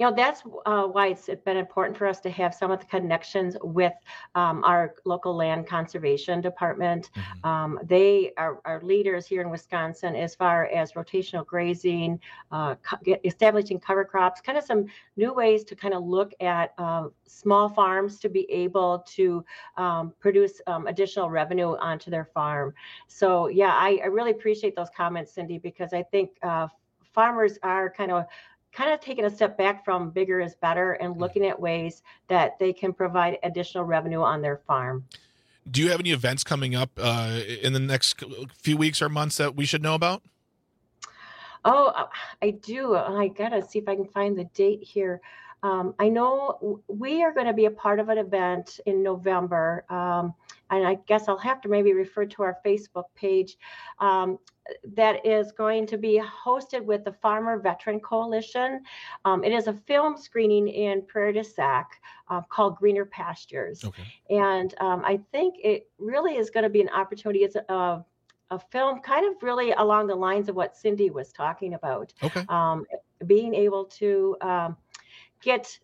why it's been important for us to have some of the connections with our local land conservation department. Mm-hmm. They are leaders here in Wisconsin as far as rotational grazing, establishing cover crops, kind of some new ways to kind of look at small farms to be able to produce additional revenue onto their farm. So, yeah, I really appreciate those comments, Cindy, because I think farmers are kind of taking a step back from bigger is better and looking at ways that they can provide additional revenue on their farm. Do you have any events coming up in the next few weeks or months that we should know about? Oh, I do. I got to see if I can find the date here. I know we are going to be a part of an event in November, and I guess I'll have to maybe refer to our Facebook page that is going to be hosted with the Farmer Veteran Coalition. It is a film screening in Prairie du Sac called Greener Pastures. Okay. And I think it really is going to be an opportunity. It's a film kind of really along the lines of what Cindy was talking about. Okay. Being able to get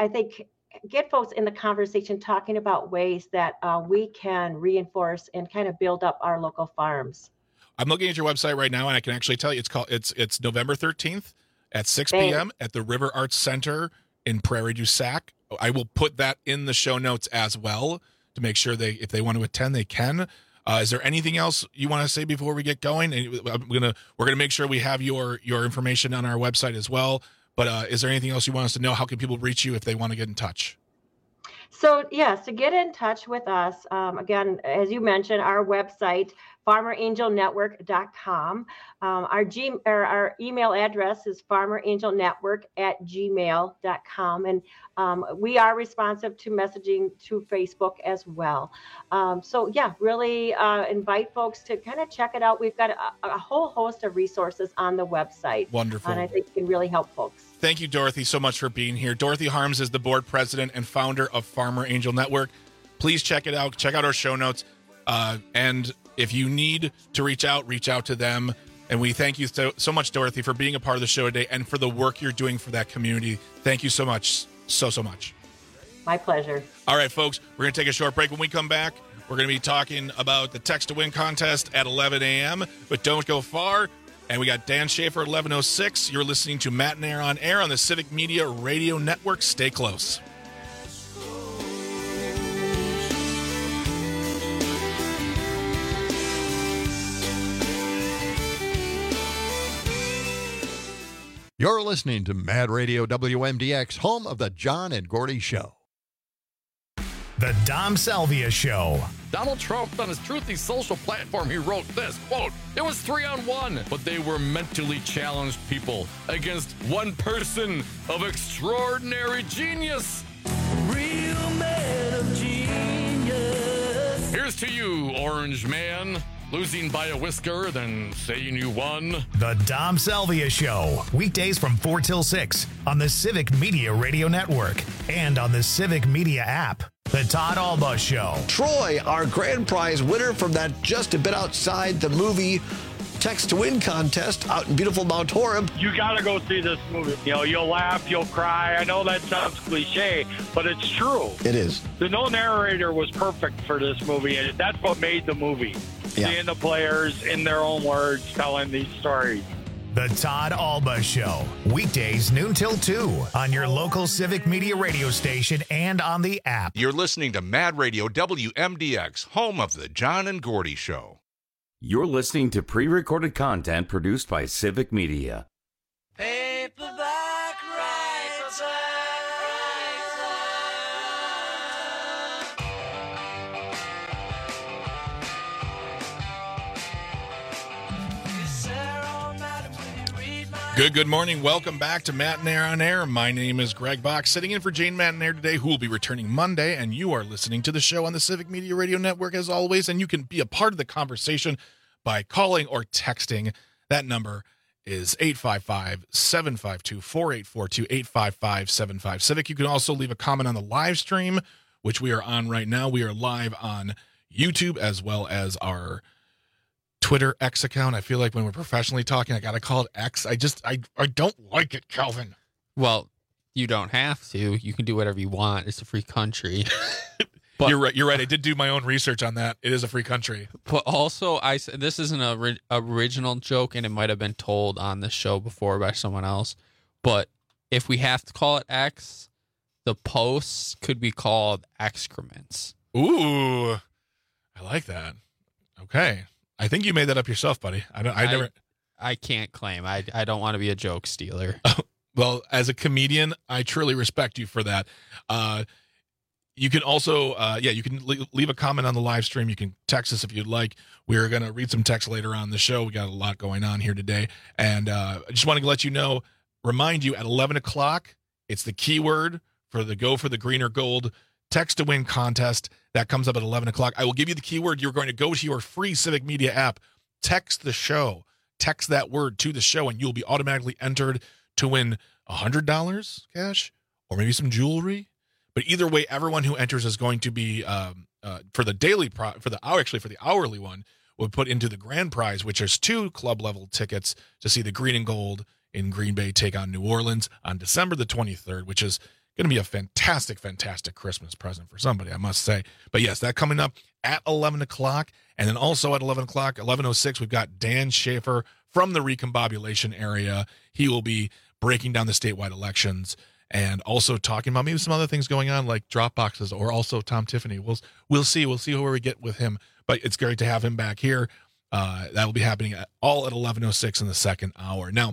folks in the conversation talking about ways that we can reinforce and kind of build up our local farms. I'm looking at your website right now, and I can actually tell you it's November 13th at 6 p.m. at the River Arts Center in Prairie du Sac. I will put that in the show notes as well to make sure if they want to attend, they can. Is there anything else you want to say before we get going? We're gonna make sure we have your information on our website as well. But is there anything else you want us to know? How can people reach you if they want to get in touch? So, yes, to get in touch with us, again, as you mentioned, our website, farmerangelnetwork.com. Our email address is farmerangelnetwork@gmail.com. And we are responsive to messaging to Facebook as well. So, yeah, really invite folks to kind of check it out. We've got a whole host of resources on the website. Wonderful. And I think it can really help folks. Thank you, Dorothy, so much for being here. Dorothy Harms is the board president and founder of Farmer Angel Network. Please check it out. Check out our show notes. And if you need to reach out to them. And we thank you so much, Dorothy, for being a part of the show today and for the work you're doing for that community. Thank you so much. So much. My pleasure. All right, folks, we're going to take a short break. When we come back, we're going to be talking about the Text to Win contest at 11 a.m. But don't go far. And we got Dan Schaefer at 11:06. You're listening to Matt and Air on Air on the Civic Media Radio Network. Stay close. You're listening to Mad Radio WMDX, home of the John and Gordy Show. The Dom Salvia Show. Donald Trump, on his Truthy social platform, he wrote this, quote, "It was 3-on-1, but they were mentally challenged people against one person of extraordinary genius. Real man of genius. Here's to you, Orange Man. Losing by a whisker, then saying you won." The Dom Salvia Show. Weekdays from 4 till 6 on the Civic Media Radio Network and on the Civic Media app. The Todd Alba Show. Troy, our grand prize winner from that just a bit outside the movie Text to Win contest out in beautiful Mount Horeb. You got to go see this movie. You know, you'll laugh, you'll cry. I know that sounds cliche, but it's true. It is. The no narrator was perfect for this movie, and that's what made the movie. Yeah. Seeing the players in their own words telling these stories. The Todd Alba Show. Weekdays noon till 2 on your local Civic Media radio station and on the app. You're listening to Mad Radio WMDX, home of the John and Gordy Show. You're listening to pre-recorded content produced by Civic Media. Good morning. Welcome back to Matinaire on Air. My name is Greg Bach, sitting in for Jane Matinaire today, who will be returning Monday, and you are listening to the show on the Civic Media Radio Network as always, and you can be a part of the conversation by calling or texting. That number is 855-752-4842, 855-75-CIVIC. You can also leave a comment on the live stream, which we are on right now. We are live on YouTube as well as our Twitter X account. I feel like when we're professionally talking, I got to call it X. I don't like it, Calvin. Well, you don't have to. You can do whatever you want. It's a free country. But, You're right. I did do my own research on that. It is a free country. But also, this isn't an original joke, and it might have been told on the show before by someone else. But if we have to call it X, the posts could be called excrements. Ooh, I like that. Okay. I think you made that up yourself, buddy. I can't claim. I don't want to be a joke stealer. Well, as a comedian, I truly respect you for that. You can also, you can leave a comment on the live stream. You can text us if you'd like. We're going to read some text later on in the show. We got a lot going on here today. And I just want to let you know, remind you at 11 o'clock, it's the keyword for the Go for the Green or Gold Text to Win contest. That comes up at 11 o'clock. I will give you the keyword. You're going to go to your free Civic Media app, text the show, text that word to the show, and you'll be automatically entered to win $100 cash or maybe some jewelry. But either way, everyone who enters is going to be for the hourly one, will put into the grand prize, which is 2 club level tickets to see the Green and Gold in Green Bay take on New Orleans on December the 23rd, which is going to be a fantastic, fantastic Christmas present for somebody, I must say. But yes, that coming up at 11 o'clock. And then also at 11 o'clock, 11:06, we've got Dan Schaefer from the recombobulation area. He will be breaking down the statewide elections and also talking about maybe some other things going on like drop boxes or also Tom Tiffany. We'll see where we get with him. But it's great to have him back here. That will be happening all at 11:06 in the second hour. Now,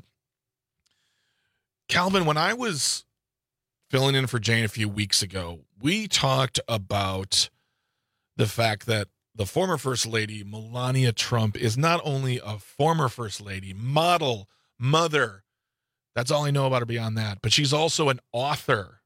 Calvin, when I was filling in for Jane a few weeks ago, we talked about the fact that the former First Lady, Melania Trump, is not only a former First Lady, model, mother. That's all I know about her beyond that. But she's also an author.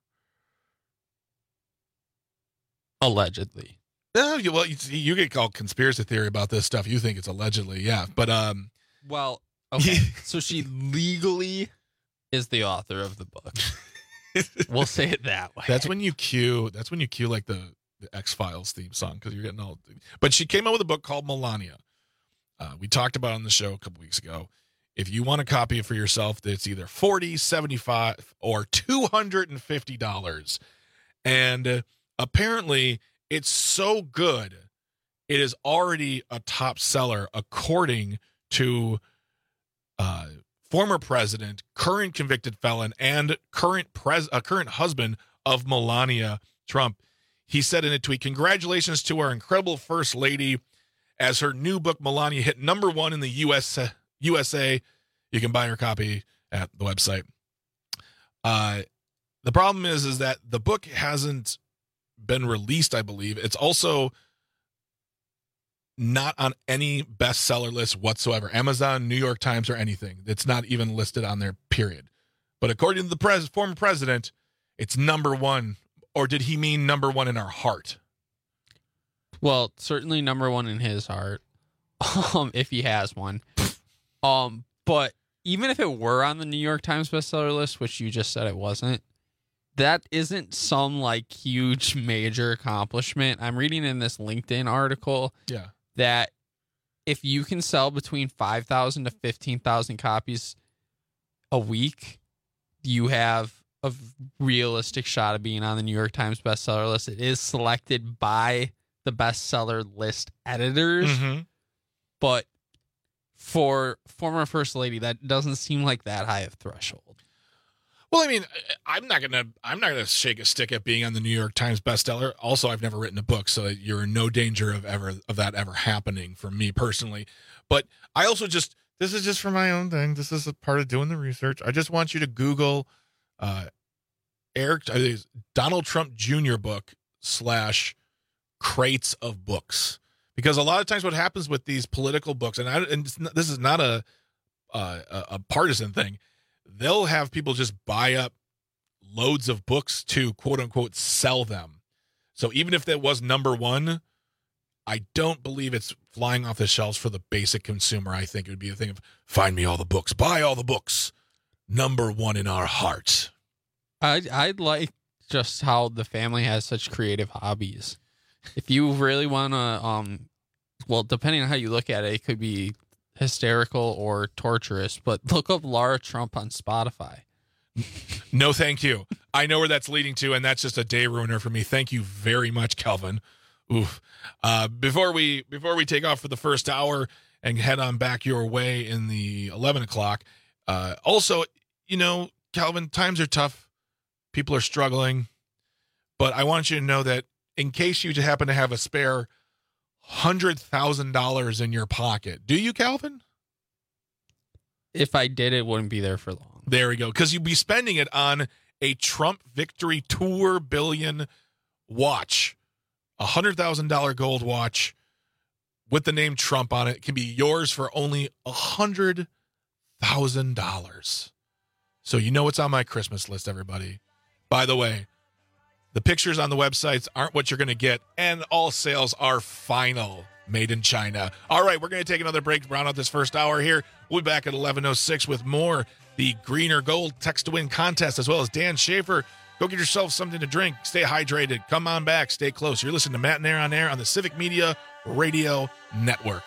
Allegedly. Well, you get called conspiracy theory about this stuff. You think it's allegedly, yeah. But well, okay. So she legally is the author of the book. We'll say it that way. That's when you cue like the X-Files theme song, because you're getting all. But she came out with a book called Melania. We talked about it on the show a couple weeks ago. If you want to copy it for yourself, it's either $40, $75, or $250. And apparently, it's so good, it is already a top seller, according to former president, current convicted felon, and current husband of Melania Trump. He said in a tweet, "Congratulations to our incredible First Lady, as her new book, Melania, hit #1 in the USA. You can buy her copy at the website, The problem is that the book hasn't been released, I believe. It's also not on any bestseller list whatsoever. Amazon, New York Times, or anything. It's not even listed on there, period. But according to the former president, it's number one. Or did he mean number one in our heart? Well, certainly number one in his heart, if he has one. But even if it were on the New York Times bestseller list, which you just said it wasn't, that isn't some like huge major accomplishment. I'm reading in this LinkedIn article that if you can sell between 5,000 to 15,000 copies a week, you have a realistic shot of being on the New York Times bestseller list. It is selected by the bestseller list editors, but for former First Lady, that doesn't seem like that high of threshold. Well, I mean, I'm not gonna shake a stick at being on the New York Times bestseller. Also, I've never written a book, so you're in no danger of that ever happening for me personally. But I also this is just for my own thing. This is a part of doing the research. I just want you to Google Donald Trump Jr. book / crates of books, because a lot of times what happens with these political books, and this is not a partisan thing. They'll have people just buy up loads of books to quote unquote sell them. So even if that was number one, I don't believe it's flying off the shelves for the basic consumer. I think it would be a thing of find me all the books, buy all the books. Number one in our hearts. I'd like just how the family has such creative hobbies. If you really want to, well, depending on how you look at it, it could be hysterical or torturous, but look up Laura Trump on Spotify. No, thank you. I know where that's leading to, and that's just a day ruiner for me. Thank you very much, Kelvin. Oof. Before we take off for the first hour and head on back your way in the 11 o'clock, also, Kelvin, times are tough. People are struggling, but I want you to know that in case you happen to have a spare $100,000 in your pocket. Do you, Calvin? If I did, it wouldn't be there for long. There we go. Because you'd be spending it on a Trump Victory Tour Billion watch. A $100,000 gold watch with the name Trump on it. It can be yours for only $100,000. So you know what's on my Christmas list, everybody. By the way, the pictures on the websites aren't what you're going to get, and all sales are final. Made in China. All right, we're going to take another break to round out this first hour here. We'll be back at 11:06 with more the Green or Gold Text to Win contest, as well as Dan Schaefer. Go get yourself something to drink. Stay hydrated. Come on back. Stay close. You're listening to Matt and Aaron on Air on the Civic Media Radio Network.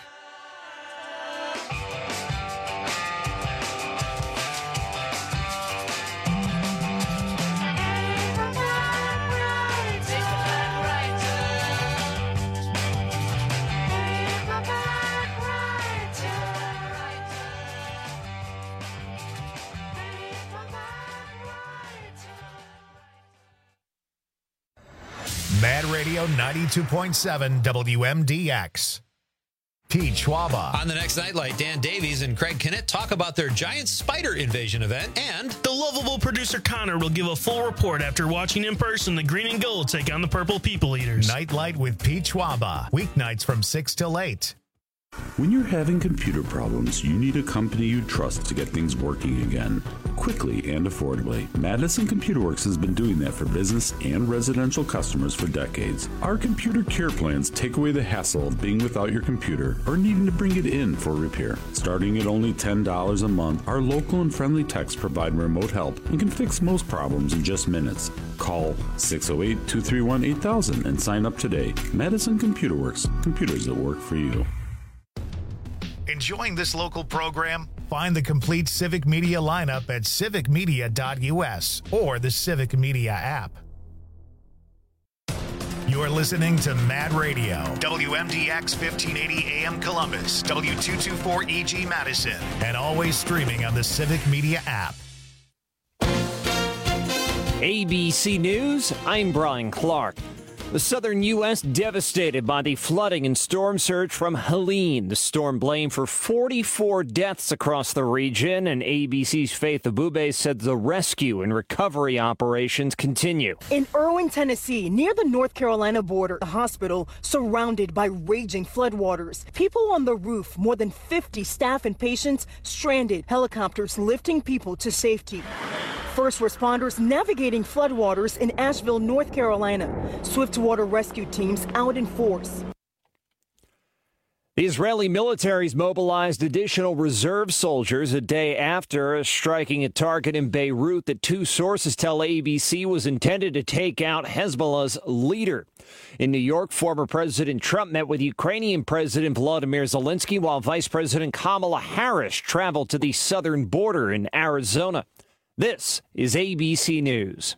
Mad Radio 92.7 WMDX. Pete Schwaba. On the next Nightlight, Dan Davies and Craig Kennett talk about their giant spider invasion event, and the lovable producer Connor will give a full report after watching in person the Green and Gold take on the Purple People Eaters. Nightlight with Pete Schwaba. Weeknights from 6 till 8. When you're having computer problems, you need a company you trust to get things working again, quickly and affordably. Madison Computer Works has been doing that for business and residential customers for decades. Our computer care plans take away the hassle of being without your computer or needing to bring it in for repair. Starting at only $10 a month, our local and friendly techs provide remote help and can fix most problems in just minutes. Call 608-231-8000 and sign up today. Madison Computer Works, computers that work for you. Enjoying this local program? Find the complete Civic Media lineup at civicmedia.us or the Civic Media app. You're listening to Mad Radio, WMDX 1580 AM Columbus, W224EG Madison, and always streaming on the Civic Media app. ABC News, I'm Brian Clark. The southern U.S. devastated by the flooding and storm surge from Helene. The storm blamed for 44 deaths across the region, and ABC's Faith Abube said the rescue and recovery operations continue. In Irwin, Tennessee, near the North Carolina border, the hospital surrounded by raging floodwaters. People on the roof, more than 50 staff and patients stranded, helicopters lifting people to safety. First responders navigating floodwaters in Asheville, North Carolina. Swift water rescue teams out in force. The Israeli military's mobilized additional reserve soldiers a day after striking a target in Beirut that two sources tell ABC was intended to take out Hezbollah's leader. In New York, former President Trump met with Ukrainian President Volodymyr Zelensky while Vice President Kamala Harris traveled to the southern border in Arizona. This is ABC News.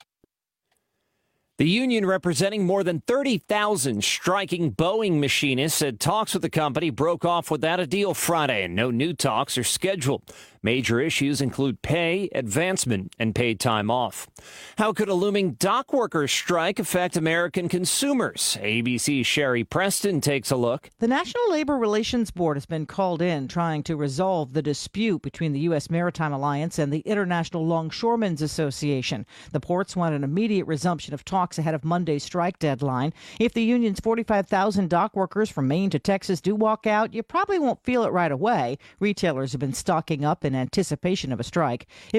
The union representing more than 30,000 striking Boeing machinists said talks with the company broke off without a deal Friday, and no new talks are scheduled. Major issues include pay, advancement, and paid time off. How could a looming dock workers' strike affect American consumers? ABC's Sherry Preston takes a look. The National Labor Relations Board has been called in trying to resolve the dispute between the U.S. Maritime Alliance and the International Longshoremen's Association. The ports want an immediate resumption of talks ahead of Monday's strike deadline. If the union's 45,000 dock workers from Maine to Texas do walk out, you probably won't feel it right away. Retailers have been stocking up in anticipation of a strike.